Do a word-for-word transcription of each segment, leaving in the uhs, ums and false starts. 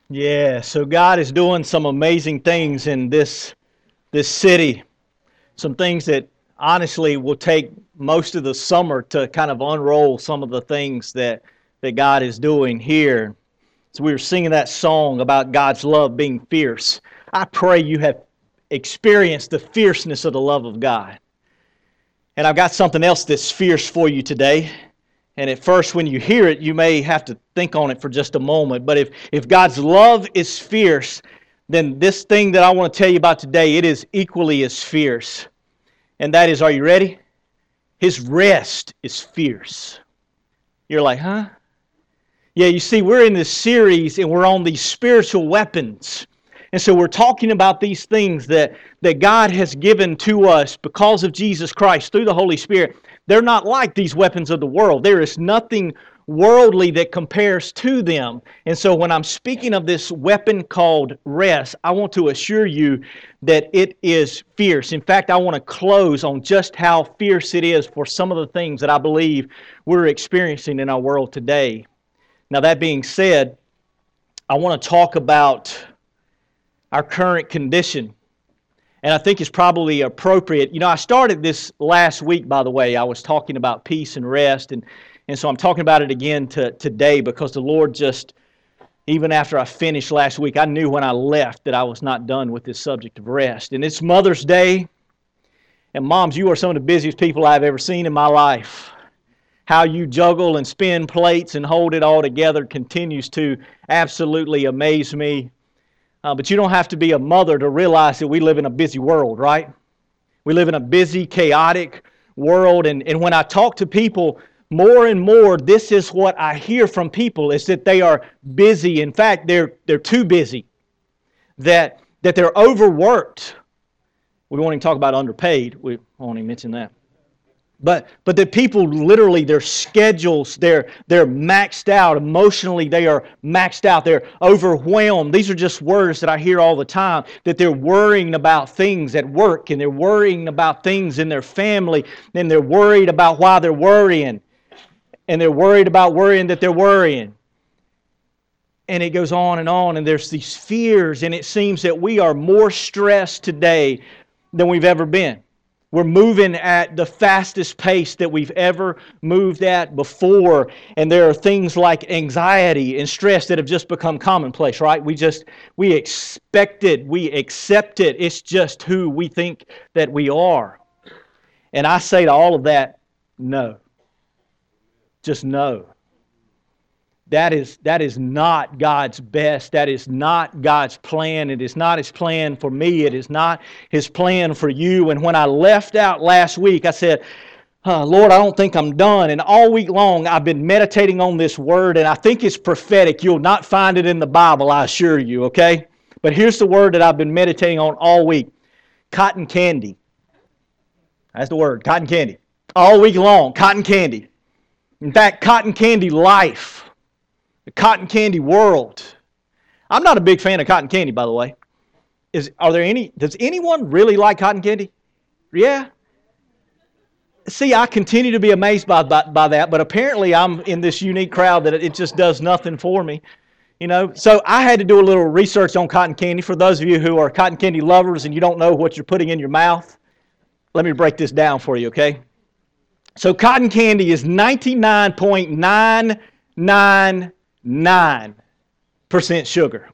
Yeah, so God is doing some amazing things in this this city. Some things that honestly will take most of the summer to kind of unroll some of the things that that God is doing here. So we were singing that song about God's love being fierce. I pray you have experienced the fierceness of the love of God. And I've got something else that's fierce for you today. And at first, when you hear it, you may have to think on it for just a moment. But if, if God's love is fierce, then this thing that I want to tell you about today, it is equally as fierce. And that is, are you ready? His rest is fierce. You're like, huh? Yeah, you see, we're in this series and we're on these spiritual weapons. And so we're talking about these things that, that God has given to us because of Jesus Christ through the Holy Spirit. They're not like these weapons of the world. There is nothing worldly that compares to them. And so when I'm speaking of this weapon called rest, I want to assure you that it is fierce. In fact, I want to close on just how fierce it is for some of the things that I believe we're experiencing in our world today. Now, that being said, I want to talk about our current condition. And I think it's probably appropriate. You know, I started this last week, by the way. I was talking about peace and rest. And, and so I'm talking about it again to, today because the Lord just, even after I finished last week, I knew when I left that I was not done with this subject of rest. And it's Mother's Day. And moms, you are some of the busiest people I've ever seen in my life. How you juggle and spin plates and hold it all together continues to absolutely amaze me. Uh, but you don't have to be a mother to realize that we live in a busy world, right? We live in a busy, chaotic world. And, and when I talk to people more and more, this is what I hear from people, is that they are busy. In fact, they're, they're too busy. That, that they're overworked. We won't even talk about underpaid. We won't even mention that. But but the people literally, their schedules, they're, they're maxed out. Emotionally, they are maxed out. They're overwhelmed. These are just words that I hear all the time, that they're worrying about things at work, and they're worrying about things in their family, and they're worried about why they're worrying, and they're worried about worrying that they're worrying. And it goes on and on, and there's these fears, and it seems that we are more stressed today than we've ever been. We're moving at the fastest pace that we've ever moved at before. And there are things like anxiety and stress that have just become commonplace, right? We just, we expect it. We accept it. It's just who we think that we are. And I say to all of that, no. Just no. That is, that is not God's best. That is not God's plan. It is not His plan for me. It is not His plan for you. And when I left out last week, I said, oh, Lord, I don't think I'm done. And all week long, I've been meditating on this word, and I think it's prophetic. You'll not find it in the Bible, I assure you, okay? But here's the word that I've been meditating on all week. Cotton candy. That's the word, cotton candy. All week long, cotton candy. In fact, cotton candy life. The cotton candy world. I'm not a big fan of cotton candy, by the way. Is are there any? Does anyone really like cotton candy? Yeah. See, I continue to be amazed by, by by that, but apparently I'm in this unique crowd that it just does nothing for me. You know, so I had to do a little research on cotton candy. For those of you who are cotton candy lovers and you don't know what you're putting in your mouth, let me break this down for you, okay? So cotton candy is ninety-nine point nine nine nine percent sugar.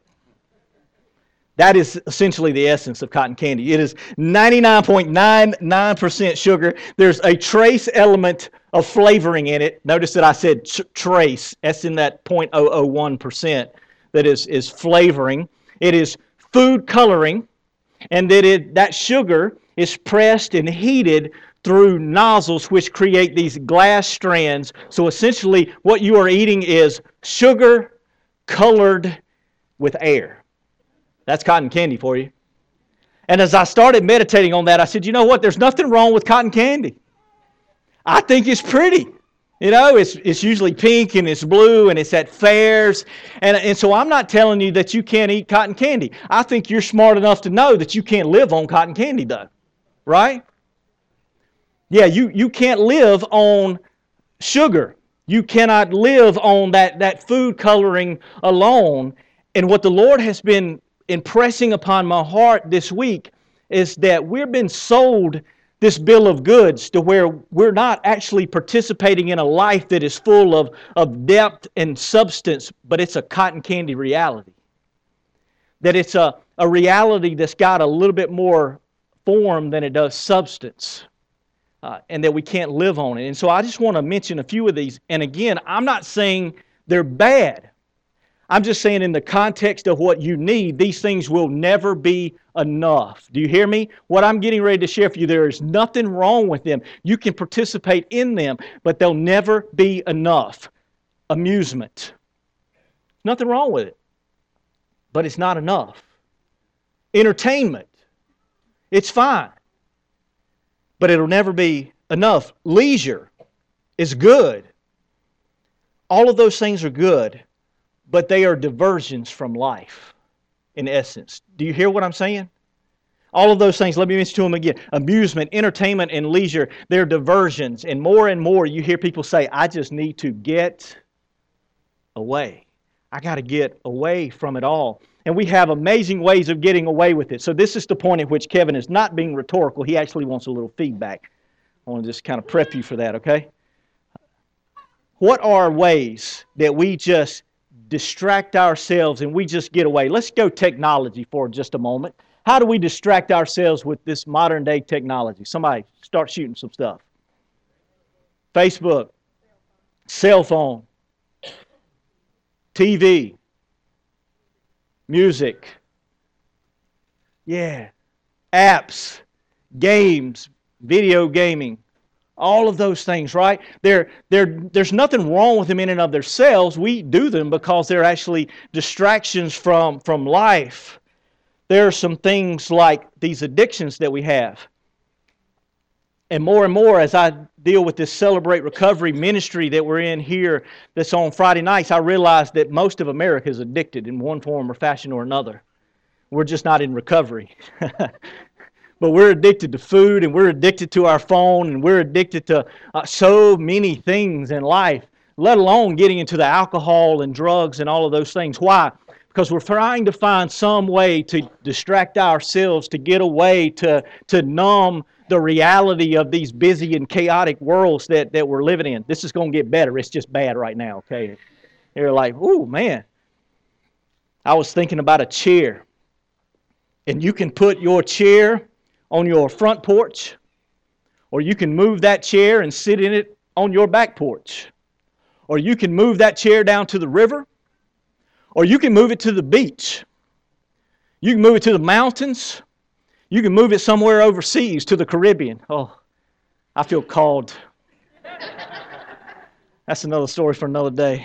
That is essentially the essence of cotton candy. It is ninety-nine point nine nine percent sugar. There's a trace element of flavoring in it. Notice that I said tr- trace. That's in that zero point zero zero one percent that is, is flavoring. It is food coloring, and that it that sugar is pressed and heated through nozzles which create these glass strands. So essentially what you are eating is sugar colored with air. That's cotton candy for you. And as I started meditating on that, I said, you know what? There's nothing wrong with cotton candy. I think it's pretty. You know, it's it's usually pink and it's blue and it's at fairs. And, and so I'm not telling you that you can't eat cotton candy. I think you're smart enough to know that you can't live on cotton candy though. Right? Yeah, you, you can't live on sugar. You cannot live on that, that food coloring alone. And what the Lord has been impressing upon my heart this week is that we've been sold this bill of goods to where we're not actually participating in a life that is full of, of depth and substance, but it's a cotton candy reality. That it's a, a reality that's got a little bit more form than it does substance. Uh, and that we can't live on it. And so I just want to mention a few of these. And again, I'm not saying they're bad. I'm just saying in the context of what you need, these things will never be enough. Do you hear me? What I'm getting ready to share for you, there is nothing wrong with them. You can participate in them, but they'll never be enough. Amusement. Nothing wrong with it, but it's not enough. Entertainment. It's fine, but it'll never be enough. Leisure is good. All of those things are good, but they are diversions from life, in essence. Do you hear what I'm saying? All of those things, let me mention to them again. Amusement, entertainment, and leisure, they're diversions. And more and more you hear people say, I just need to get away. I got to get away from it all. And we have amazing ways of getting away with it. So this is the point at which Kevin is not being rhetorical. He actually wants a little feedback. I want to just kind of prep you for that, okay? What are ways that we just distract ourselves and we just get away? Let's go technology for just a moment. How do we distract ourselves with this modern day technology? Somebody start shooting some stuff. Facebook, cell phone, T V, music, yeah, apps, games, video gaming, all of those things, right? They're, they're, there's nothing wrong with them in and of themselves. We do them because they're actually distractions from, from life. There are some things like these addictions that we have. And more and more as I deal with this Celebrate Recovery ministry that we're in here that's on Friday nights, I realize that most of America is addicted in one form or fashion or another. We're just not in recovery. But we're addicted to food, and we're addicted to our phone, and we're addicted to uh, so many things in life, let alone getting into the alcohol and drugs and all of those things. Why? Because we're trying to find some way to distract ourselves, to get away, to, to numb the reality of these busy and chaotic worlds that, that we're living in. This is going to get better. It's just bad right now, okay? You're like, ooh, man. I was thinking about a chair. And you can put your chair on your front porch, or you can move that chair and sit in it on your back porch. Or you can move that chair down to the river, or you can move it to the beach. You can move it to the mountains. You can move it somewhere overseas to the Caribbean. Oh, I feel called. That's another story for another day.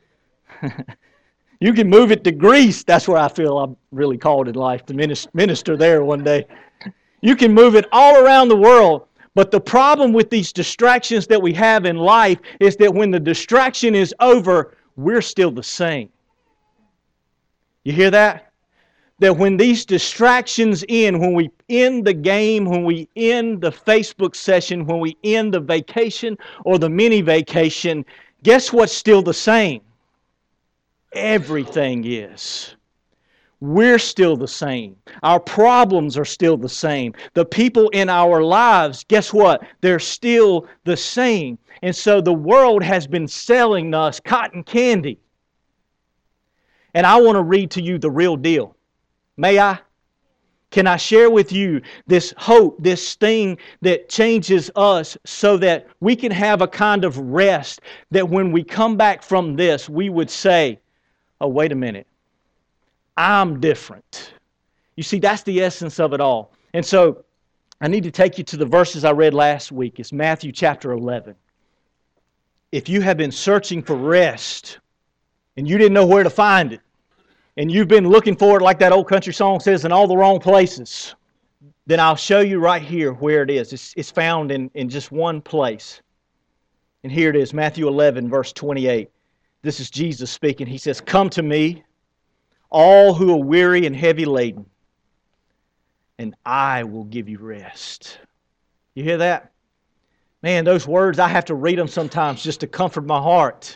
You can move it to Greece. That's where I feel I'm really called in life, to minister there one day. You can move it all around the world. But the problem with these distractions that we have in life is that when the distraction is over, we're still the same. You hear that? That when these distractions end, when we end the game, when we end the Facebook session, when we end the vacation or the mini vacation, guess what's still the same? Everything is. We're still the same. Our problems are still the same. The people in our lives, guess what? They're still the same. And so the world has been selling us cotton candy. And I want to read to you the real deal. May I? Can I share with you this hope, this thing that changes us so that we can have a kind of rest that when we come back from this, we would say, oh, wait a minute. I'm different. You see, that's the essence of it all. And so I need to take you to the verses I read last week. It's Matthew chapter eleven. If you have been searching for rest and you didn't know where to find it, and you've been looking for it like that old country song says in all the wrong places, then I'll show you right here where it is. It's, it's found in, in just one place. And here it is, Matthew eleven, verse twenty-eight. This is Jesus speaking. He says, "Come to me, all who are weary and heavy laden, and I will give you rest." You hear that? Man, those words, I have to read them sometimes just to comfort my heart.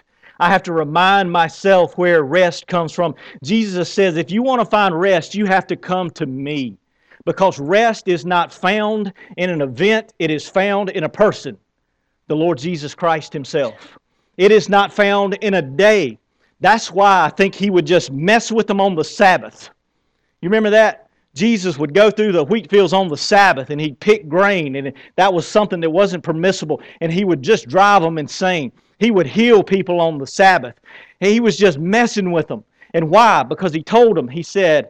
I have to remind myself where rest comes from. Jesus says, if you want to find rest, you have to come to me. Because rest is not found in an event, it is found in a person, the Lord Jesus Christ Himself. It is not found in a day. That's why I think He would just mess with them on the Sabbath. You remember that? Jesus would go through the wheat fields on the Sabbath and He'd pick grain, and that was something that wasn't permissible, and He would just drive them insane. He would heal people on the Sabbath. He was just messing with them. And why? Because He told them, He said,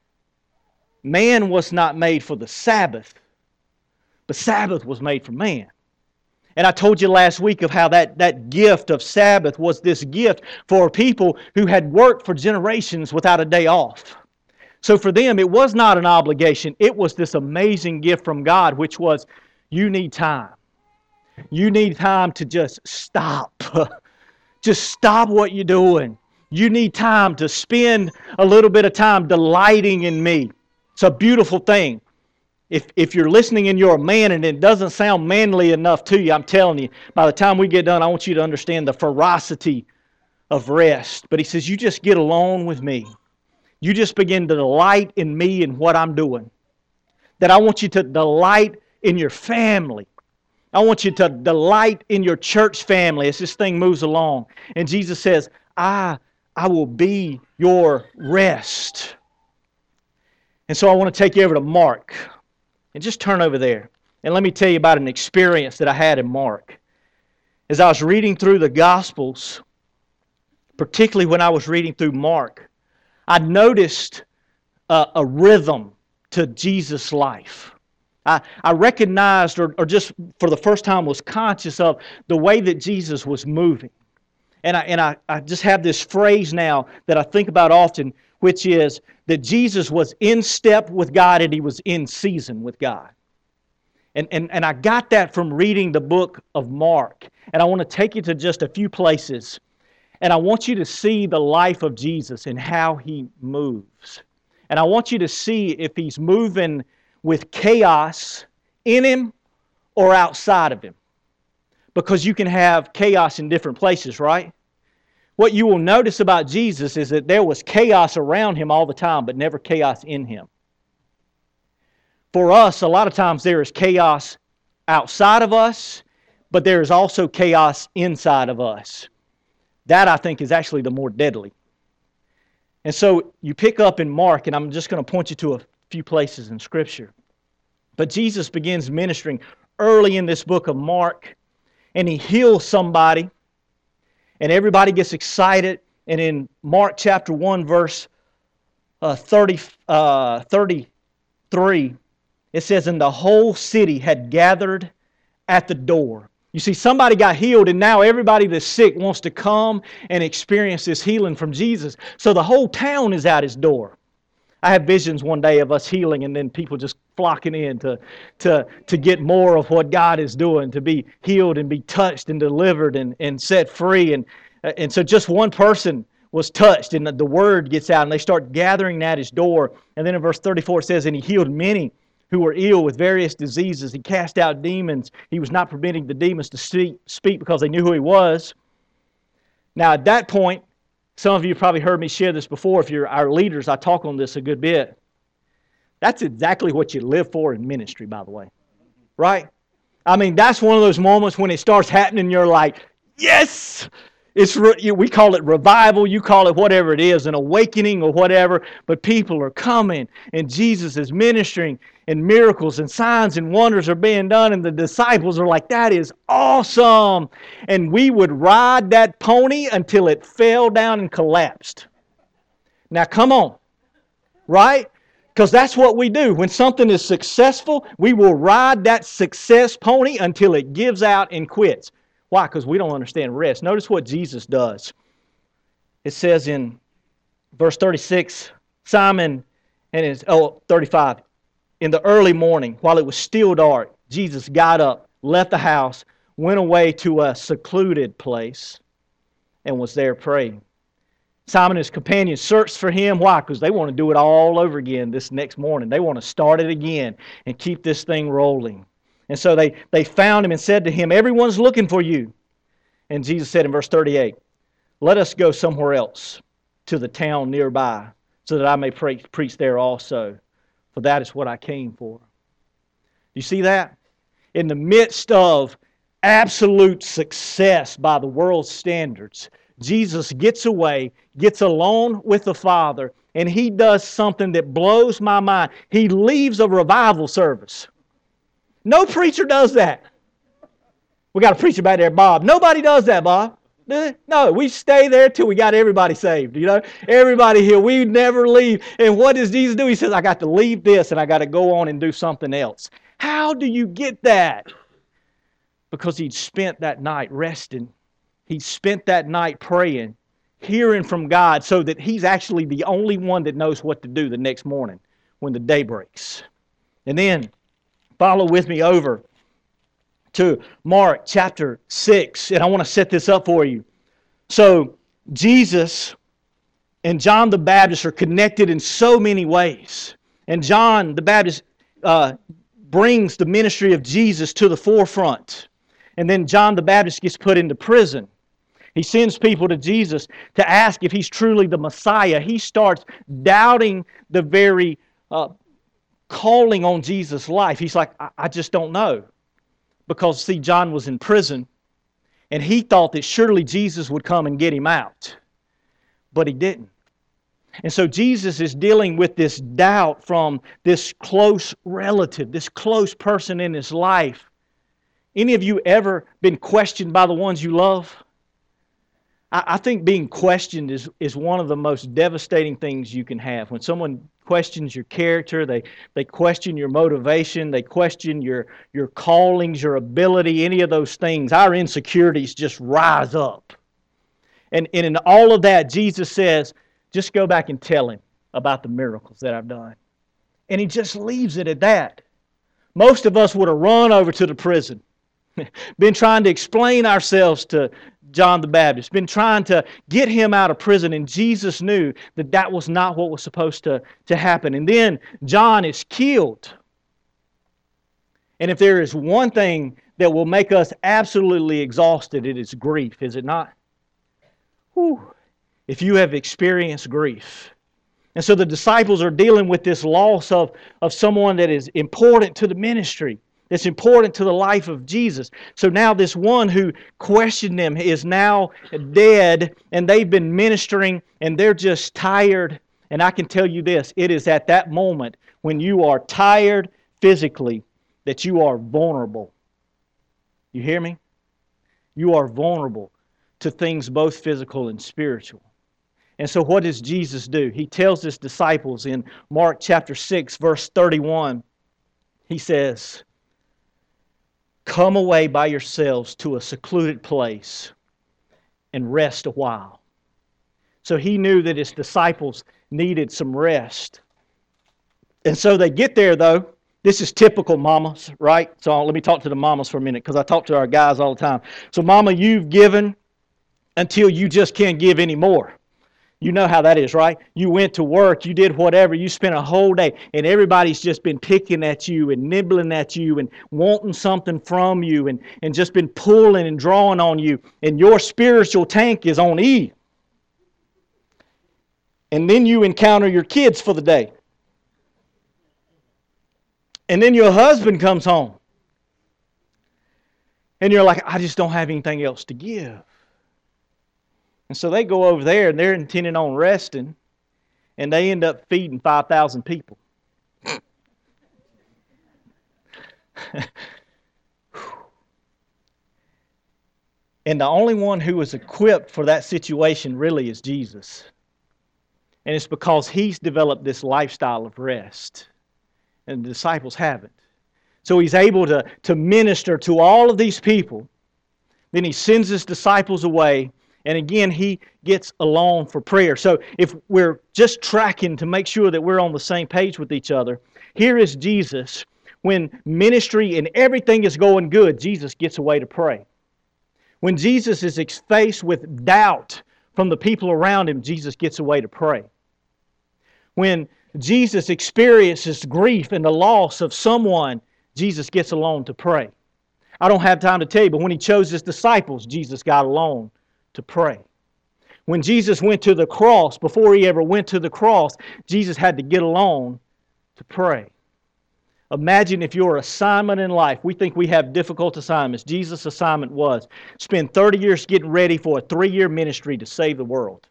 man was not made for the Sabbath, but Sabbath was made for man. And I told you last week of how that, that gift of Sabbath was this gift for people who had worked for generations without a day off. So for them, it was not an obligation. It was this amazing gift from God, which was, you need time. You need time to just stop. Just stop what you're doing. You need time to spend a little bit of time delighting in me. It's a beautiful thing. If if you're listening and you're a man and it doesn't sound manly enough to you, I'm telling you, by the time we get done, I want you to understand the ferocity of rest. But He says, you just get alone with me. You just begin to delight in me and what I'm doing. That I want you to delight in your family. I want you to delight in your church family as this thing moves along. And Jesus says, I, I will be your rest. And so I want to take you over to Mark. And just turn over there. And let me tell you about an experience that I had in Mark. As I was reading through the Gospels, particularly when I was reading through Mark, I noticed a, a rhythm to Jesus' life. I, I recognized, or, or just for the first time was conscious of, the way that Jesus was moving. And I, and I, I just have this phrase now that I think about often, which is that Jesus was in step with God and He was in season with God. And, and, and I got that from reading the book of Mark. And I want to take you to just a few places. And I want you to see the life of Jesus and how He moves. And I want you to see if He's moving with chaos in Him or outside of Him. Because you can have chaos in different places, right? What you will notice about Jesus is that there was chaos around Him all the time, but never chaos in Him. For us, a lot of times there is chaos outside of us, but there is also chaos inside of us. That, I think, is actually the more deadly. And so you pick up in Mark, and I'm just going to point you to a few places in Scripture. But Jesus begins ministering early in this book of Mark, and He heals somebody, and everybody gets excited. And in Mark chapter one, verse uh, thirty, uh, thirty-three, it says, and the whole city had gathered at the door. You see, somebody got healed, and now everybody that's sick wants to come and experience this healing from Jesus. So the whole town is at His door. I have visions one day of us healing, and then people just flocking in to, to, to get more of what God is doing, to be healed and be touched and delivered and, and set free. And, and so just one person was touched, and the, the word gets out, and they start gathering at His door. And then in verse thirty-four it says, and He healed many who were ill with various diseases. He cast out demons. He was not permitting the demons to speak, speak because they knew who He was. Now at that point, some of you have probably heard me share this before. If you're our leaders, I talk on this a good bit. That's exactly what you live for in ministry, by the way. Right? I mean, that's one of those moments when it starts happening, you're like, yes! It's re- we call it revival, you call it whatever it is, an awakening or whatever, but people are coming, and Jesus is ministering, and miracles and signs and wonders are being done, and the disciples are like, that is awesome! And we would ride that pony until it fell down and collapsed. Now come on, right? Because that's what we do. When something is successful, we will ride that success pony until it gives out and quits. Why? Because we don't understand rest. Notice what Jesus does. It says in verse thirty-six, Simon and his, oh, thirty-five, in the early morning, while it was still dark, Jesus got up, left the house, went away to a secluded place, and was there praying. Simon and his companions searched for Him. Why? Because they want to do it all over again this next morning. They want to start it again and keep this thing rolling. And so they, they found Him and said to Him, everyone's looking for you. And Jesus said in verse thirty-eight, Let us go somewhere else, to the town nearby, so that I may pre- preach there also, for that is what I came for. You see that? In the midst of absolute success by the world's standards, Jesus gets away, gets alone with the Father, and He does something that blows my mind. He leaves a revival service. No preacher does that. We got a preacher back there, Bob. Nobody does that, Bob. No, we stay there till we got everybody saved. You know, everybody here. We never leave. And what does Jesus do? He says, I got to leave this and I got to go on and do something else. How do you get that? Because he'd spent that night resting. He'd spent that night praying, hearing from God, so that he's actually the only one that knows what to do the next morning when the day breaks. And then follow with me over to Mark chapter six, and I want to set this up for you. So Jesus and John the Baptist are connected in so many ways. And John the Baptist uh, brings the ministry of Jesus to the forefront. And then John the Baptist gets put into prison. He sends people to Jesus to ask if he's truly the Messiah. He starts doubting the very uh, calling on Jesus' life. He's like, I, I just don't know. Because, see, John was in prison, and he thought that surely Jesus would come and get him out. But he didn't. And so Jesus is dealing with this doubt from this close relative, this close person in his life. Any of you ever been questioned by the ones you love? I, I think being questioned is, is one of the most devastating things you can have. When someone questions your character, they, they question your motivation, they question your, your callings, your ability, any of those things. Our insecurities just rise up. And, and in all of that, Jesus says, just go back and tell him about the miracles that I've done. And he just leaves it at that. Most of us would have run over to the prison, been trying to explain ourselves to John the Baptist, been trying to get him out of prison, and Jesus knew that that was not what was supposed to, to happen. And then John is killed. And if there is one thing that will make us absolutely exhausted, it is grief, is it not? Whew. If you have experienced grief. And so the disciples are dealing with this loss of, of someone that is important to the ministry. It's important to the life of Jesus. So now this one who questioned them is now dead, and they've been ministering, and they're just tired. And I can tell you this, it is at that moment when you are tired physically that you are vulnerable. You hear me? You are vulnerable to things both physical and spiritual. And so what does Jesus do? He tells his disciples in Mark chapter six, verse thirty-one, he says, come away by yourselves to a secluded place and rest a while. So he knew that his disciples needed some rest. And so they get there, though. This is typical mamas, right? So let me talk to the mamas for a minute, because I talk to our guys all the time. So mama, you've given until you just can't give anymore. You know how that is, right? You went to work, you did whatever, you spent a whole day, and everybody's just been picking at you and nibbling at you and wanting something from you and, and just been pulling and drawing on you, and your spiritual tank is on E. And then you encounter your kids for the day. And then your husband comes home. And you're like, I just don't have anything else to give. And so they go over there and they're intending on resting, and they end up feeding five thousand people. And the only one who is equipped for that situation really is Jesus. And it's because he's developed this lifestyle of rest, and the disciples haven't. So he's able to, to minister to all of these people. Then he sends his disciples away. And again, he gets alone for prayer. So if we're just tracking to make sure that we're on the same page with each other, here is Jesus. When ministry and everything is going good, Jesus gets away to pray. When Jesus is faced with doubt from the people around him, Jesus gets away to pray. When Jesus experiences grief and the loss of someone, Jesus gets alone to pray. I don't have time to tell you, but when he chose his disciples, Jesus got alone to pray. When Jesus went to the cross, before he ever went to the cross, Jesus had to get alone to pray. Imagine if your assignment in life, we think we have difficult assignments. Jesus' assignment was spend thirty years getting ready for a three-year ministry to save the world.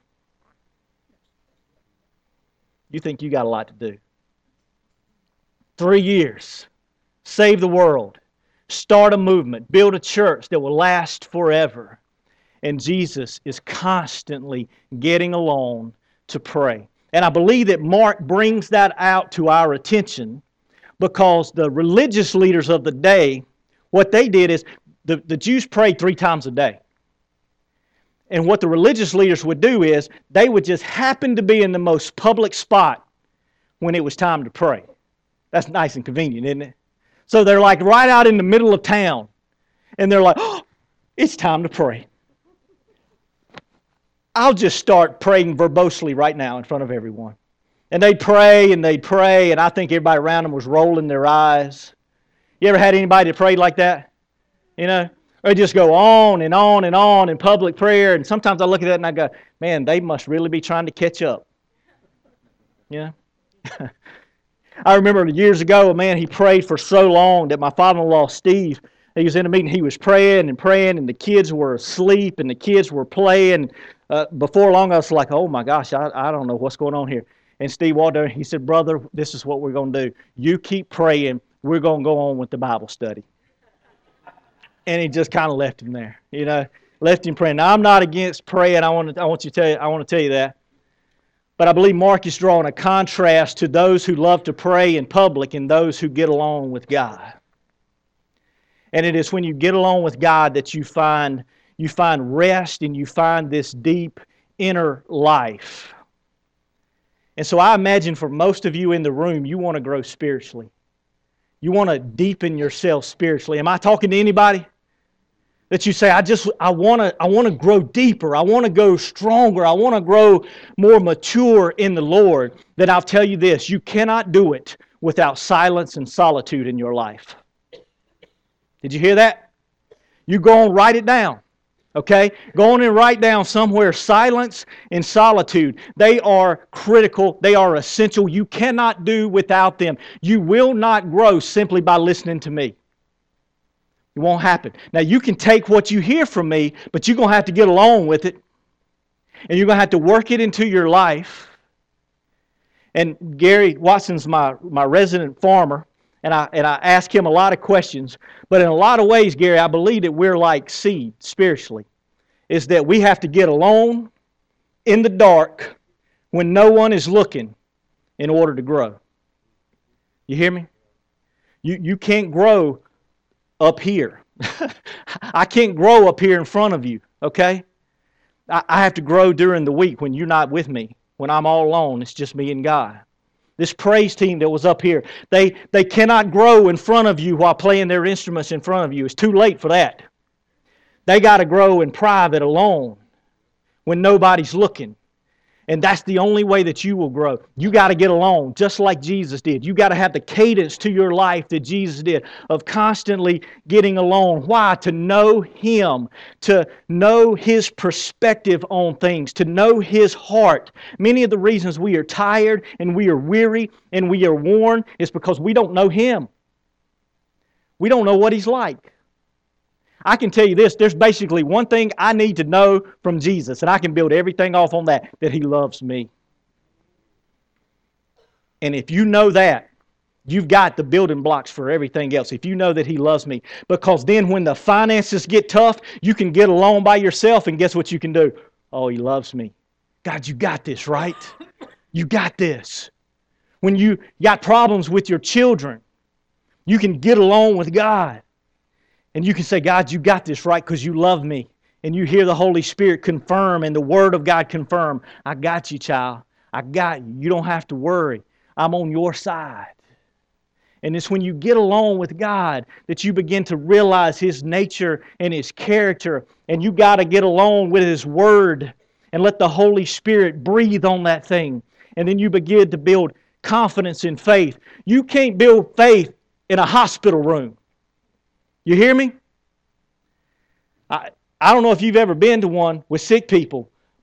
You think you got a lot to do. Three years. Save the world. Start a movement. Build a church that will last forever. And Jesus is constantly getting alone to pray. And I believe that Mark brings that out to our attention because the religious leaders of the day, what they did is the, the Jews prayed three times a day. And what the religious leaders would do is they would just happen to be in the most public spot when it was time to pray. That's nice and convenient, isn't it? So they're like right out in the middle of town. And they're like, oh, it's time to pray. I'll just start praying verbosely right now in front of everyone. And they'd pray and they'd pray, and I think everybody around them was rolling their eyes. You ever had anybody that prayed like that? You know? Or they just go on and on and on in public prayer, and sometimes I look at that and I go, man, they must really be trying to catch up. You know? I remember years ago, a man, he prayed for so long that my father-in-law, Steve, he was in a meeting, he was praying and praying, and the kids were asleep, and the kids were playing. Uh, before long, I was like, oh my gosh, I, I don't know what's going on here. And Steve walked there and he said, brother, this is what we're going to do. You keep praying. We're going to go on with the Bible study. And he just kind of left him there, you know, left him praying. Now, I'm not against praying. I want to, I want you to tell you, I want to tell you that. But I believe Mark is drawing a contrast to those who love to pray in public and those who get along with God. And it is when you get along with God that you find you find rest and you find this deep inner life. And so I imagine for most of you in the room, you want to grow spiritually. You want to deepen yourself spiritually. Am I talking to anybody? That you say, I just, I want to, I want to grow deeper. I want to go stronger. I want to grow more mature in the Lord. Then I'll tell you this, you cannot do it without silence and solitude in your life. Did you hear that? You go and write it down. Okay? Go on and write down somewhere silence and solitude. They are critical. They are essential. You cannot do without them. You will not grow simply by listening to me. It won't happen. Now, you can take what you hear from me, but you're going to have to get along with it. And you're going to have to work it into your life. And Gary Watson's my, my resident farmer. And I, and I ask him a lot of questions. But in a lot of ways, Gary, I believe that we're like seed spiritually. Is that we have to get alone in the dark when no one is looking in order to grow. You hear me? You, you can't grow up here. I can't grow up here in front of you, okay? I, I have to grow during the week when you're not with me. When I'm all alone, it's just me and God. This praise team that was up here, they, they cannot grow in front of you while playing their instruments in front of you. It's too late for that. They got to grow in private alone when nobody's looking. And that's the only way that you will grow. You got to get along just like Jesus did. You got to have the cadence to your life that Jesus did of constantly getting along. Why? To know Him, to know His perspective on things, to know His heart. Many of the reasons we are tired and we are weary and we are worn is because we don't know Him. We don't know what He's like. I can tell you this, there's basically one thing I need to know from Jesus, and I can build everything off on that, that He loves me. And if you know that, you've got the building blocks for everything else, if you know that He loves me. Because then when the finances get tough, you can get along by yourself, and guess what you can do? Oh, He loves me. God, you got this, right? You got this. When you got problems with your children, you can get along with God. And you can say, God, you got this right because you love me. And you hear the Holy Spirit confirm and the Word of God confirm, I got you, child. I got you. You don't have to worry. I'm on your side. And it's when you get along with God that you begin to realize His nature and His character. And you got to get along with His Word and let the Holy Spirit breathe on that thing. And then you begin to build confidence in faith. You can't build faith in a hospital room. You hear me? I, I don't know if you've ever been to one with sick people,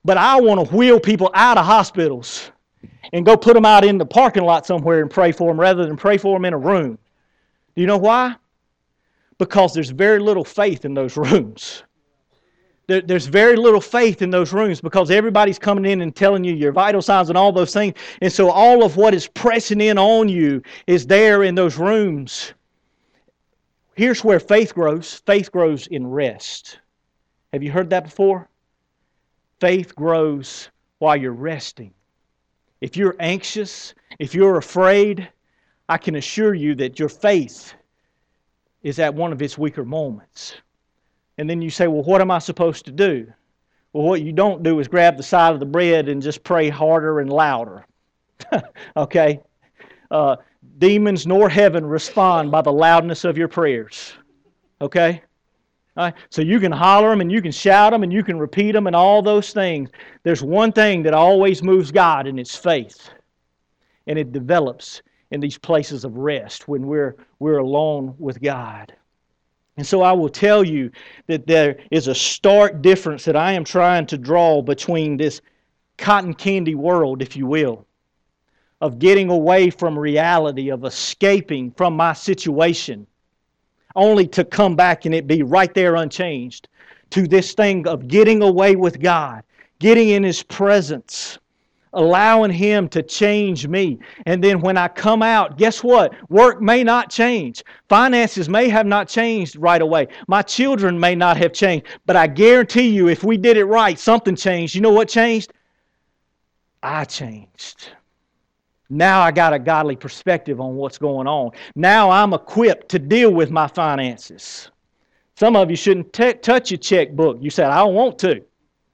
But I want to wheel people out of hospitals and go put them out in the parking lot somewhere and pray for them rather than pray for them in a room. Do you know why? Because there's very little faith in those rooms. There, there's very little faith in those rooms because everybody's coming in and telling you your vital signs and all those things. And so all of what is pressing in on you is there in those rooms. Here's where faith grows. Faith grows in rest. Have you heard that before? Faith grows while you're resting. If you're anxious, if you're afraid, I can assure you that your faith is at one of its weaker moments. And then you say, well, what am I supposed to do? Well, what you don't do is grab the side of the bread and just pray harder and louder. Okay? Uh, demons nor heaven respond by the loudness of your prayers. Okay? All right? So you can holler them and you can shout them and you can repeat them and all those things. There's one thing that always moves God, and it's faith. And it develops in these places of rest when we're, we're alone with God. And so I will tell you that there is a stark difference that I am trying to draw between this cotton candy world, if you will, of getting away from reality, of escaping from my situation, only to come back and it be right there unchanged, to this thing of getting away with God, getting in His presence, allowing Him to change me. And then when I come out, guess what? Work may not change. Finances may have not changed right away. My children may not have changed. But I guarantee you, if we did it right, something changed. You know what changed? I changed. Now I got a godly perspective on what's going on. Now I'm equipped to deal with my finances. Some of you shouldn't t- touch your checkbook. You said, I don't want to.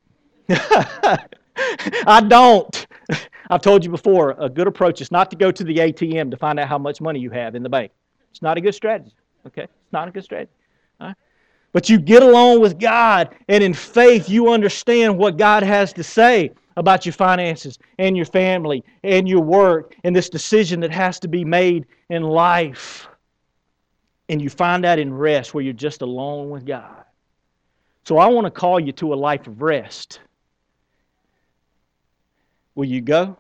I don't. I've told you before, a good approach is not to go to the A T M to find out how much money you have in the bank. It's not a good strategy. Okay? It's not a good strategy. All right? But you get along with God, and in faith you understand what God has to say about your finances and your family and your work and this decision that has to be made in life. And you find that in rest where you're just alone with God. So I want to call you to a life of rest. Will you go?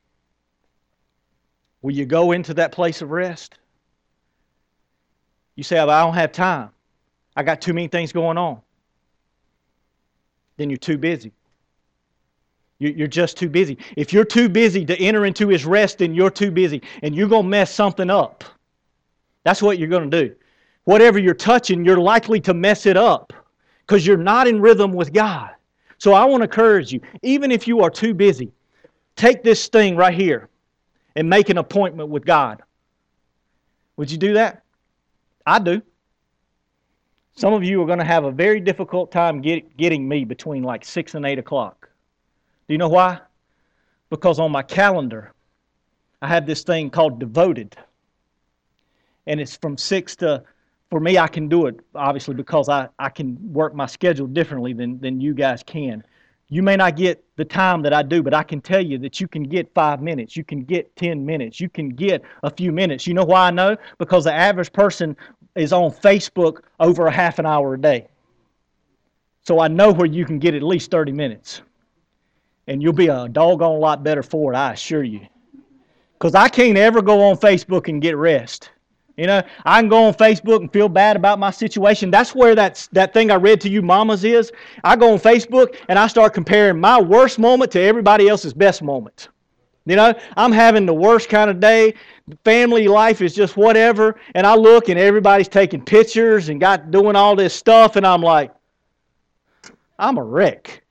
Will you go into that place of rest? You say, I don't have time. I got too many things going on. Then you're too busy. You're just too busy. If you're too busy to enter into His rest, then you're too busy. And you're going to mess something up. That's what you're going to do. Whatever you're touching, you're likely to mess it up because you're not in rhythm with God. So I want to encourage you, even if you are too busy, take this thing right here and make an appointment with God. Would you do that? I do. Some of you are going to have a very difficult time get, getting me between like six and eight o'clock. Do you know why? Because on my calendar, I have this thing called Devoted. And it's from six to, for me, I can do it, obviously, because I, I can work my schedule differently than, than you guys can. You may not get the time that I do, but I can tell you that you can get five minutes. You can get ten minutes. You can get a few minutes. You know why I know? Because the average person is on Facebook over a half an hour a day. So I know where you can get at least thirty minutes. And you'll be a doggone lot better for it, I assure you. Because I can't ever go on Facebook and get rest. You know, I can go on Facebook and feel bad about my situation. That's where that's, that thing I read to you mamas is. I go on Facebook and I start comparing my worst moment to everybody else's best moment. You know, I'm having the worst kind of day. Family life is just whatever. And I look and everybody's taking pictures and got doing all this stuff. And I'm like, I'm a wreck.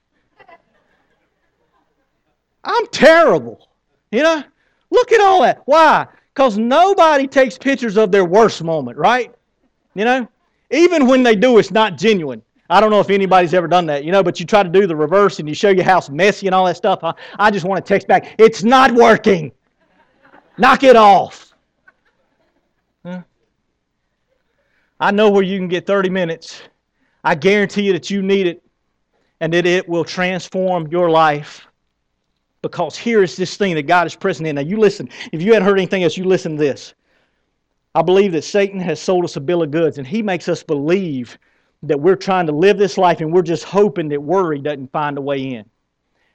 I'm terrible. You know, look at all that. Why? Because nobody takes pictures of their worst moment, right? You know, even when they do, it's not genuine. I don't know if anybody's ever done that, you know, but you try to do the reverse and you show your house messy and all that stuff. I, I just want to text back, it's not working. Knock it off. Huh? I know where you can get thirty minutes. I guarantee you that you need it and that it will transform your life. Because here is this thing that God is present in. Now you listen. If you hadn't heard anything else, you listen to this. I believe that Satan has sold us a bill of goods, and he makes us believe that we're trying to live this life and we're just hoping that worry doesn't find a way in.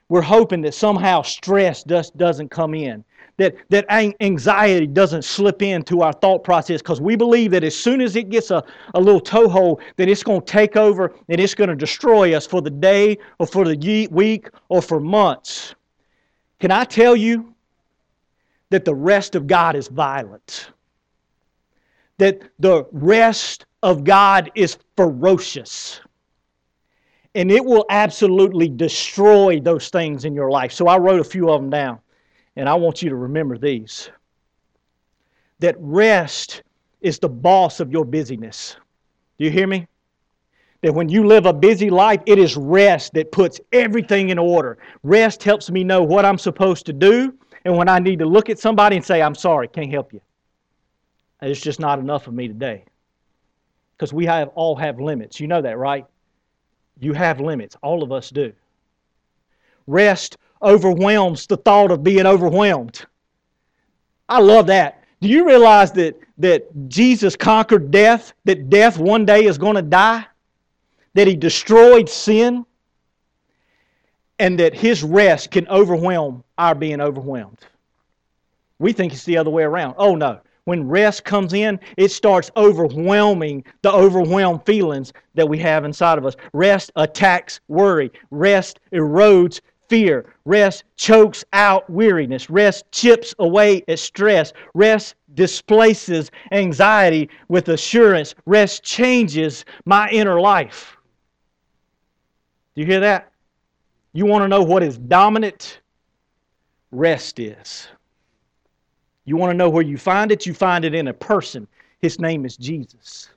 We're hoping that somehow stress just doesn't come in, that, that anxiety doesn't slip into our thought process, because we believe that as soon as it gets a, a little toehold, that it's going to take over and it's going to destroy us for the day or for the week or for months. Can I tell you that the rest of God is violent? That the rest of God is ferocious. And it will absolutely destroy those things in your life. So I wrote a few of them down. And I want you to remember these. That rest is the boss of your busyness. Do you hear me? That when you live a busy life, it is rest that puts everything in order. Rest helps me know what I'm supposed to do. And when I need to look at somebody and say, I'm sorry, can't help you. It's just not enough of me today. Because we have all have limits. You know that, right? You have limits. All of us do. Rest overwhelms the thought of being overwhelmed. I love that. Do you realize that, that Jesus conquered death? That death one day is going to die? That He destroyed sin? And that His rest can overwhelm our being overwhelmed. We think it's the other way around. Oh no. When rest comes in, it starts overwhelming the overwhelmed feelings that we have inside of us. Rest attacks worry. Rest erodes fear. Rest chokes out weariness. Rest chips away at stress. Rest displaces anxiety with assurance. Rest changes my inner life. Do you hear that? You want to know what is dominant? Rest is. You want to know where you find it? You find it in a person. His name is Jesus.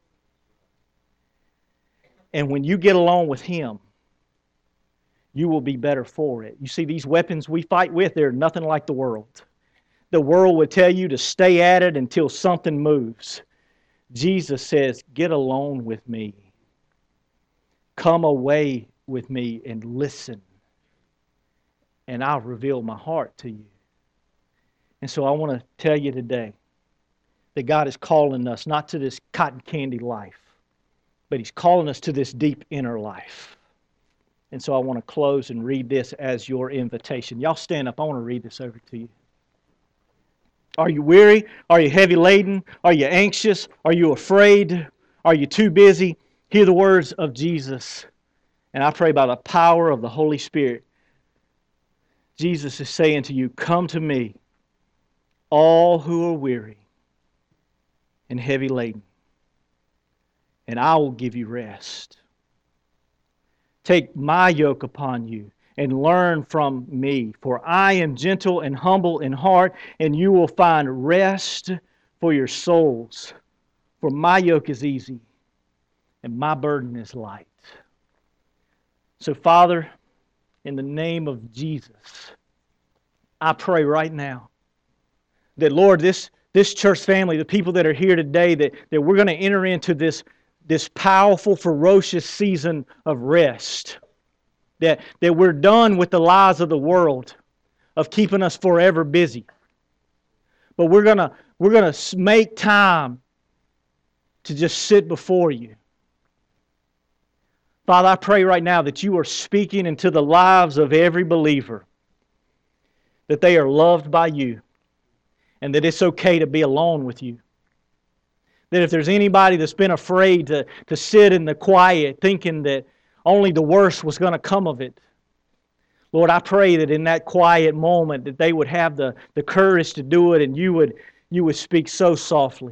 And when you get along with Him, you will be better for it. You see, these weapons we fight with, they're nothing like the world. The world would tell you to stay at it until something moves. Jesus says, get alone with me. Come away with me and listen. And I'll reveal my heart to you. And so I want to tell you today that God is calling us not to this cotton candy life, but He's calling us to this deep inner life. And so I want to close and read this as your invitation. Y'all stand up. I want to read this over to you. Are you weary? Are you heavy laden? Are you anxious? Are you afraid? Are you too busy? Hear the words of Jesus. And I pray by the power of the Holy Spirit, Jesus is saying to you, come to me, all who are weary and heavy laden, and I will give you rest. Take my yoke upon you and learn from me, for I am gentle and humble in heart, and you will find rest for your souls. For my yoke is easy and my burden is light. So, Father, in the name of Jesus, I pray right now that, Lord, this, this church family, the people that are here today, that, that we're going to enter into this, this powerful, ferocious season of rest. That, that we're done with the lies of the world of keeping us forever busy. But we're going to we're going to make time to just sit before you. Father, I pray right now that you are speaking into the lives of every believer, that they are loved by you, and that it's okay to be alone with you. That if there's anybody that's been afraid to, to sit in the quiet, thinking that only the worst was going to come of it, Lord, I pray that in that quiet moment that they would have the, the courage to do it, and you would, you would speak so softly.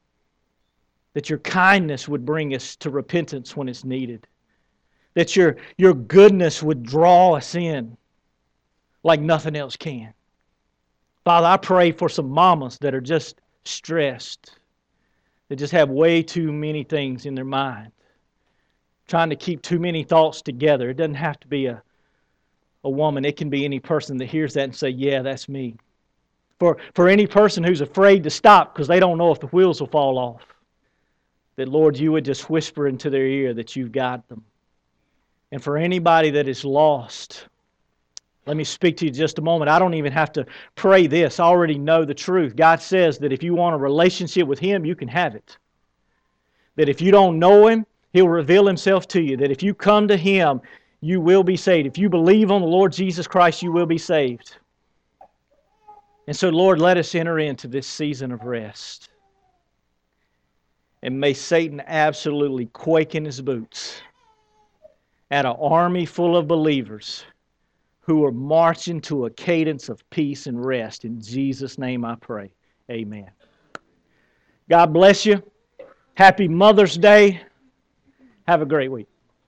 That your kindness would bring us to repentance when it's needed. That your, your goodness would draw us in like nothing else can. Father, I pray for some mamas that are just stressed. That just have way too many things in their mind. Trying to keep too many thoughts together. It doesn't have to be a, a woman. It can be any person that hears that and say, yeah, that's me. For, for any person who's afraid to stop because they don't know if the wheels will fall off. That, Lord, you would just whisper into their ear that you've got them. And for anybody that is lost, let me speak to you just a moment. I don't even have to pray this. I already know the truth. God says that if you want a relationship with Him, you can have it. That if you don't know Him, He'll reveal Himself to you. That if you come to Him, you will be saved. If you believe on the Lord Jesus Christ, you will be saved. And so, Lord, let us enter into this season of rest. And may Satan absolutely quake in his boots at an army full of believers who are marching to a cadence of peace and rest. In Jesus' name I pray. Amen. God bless you. Happy Mother's Day. Have a great week.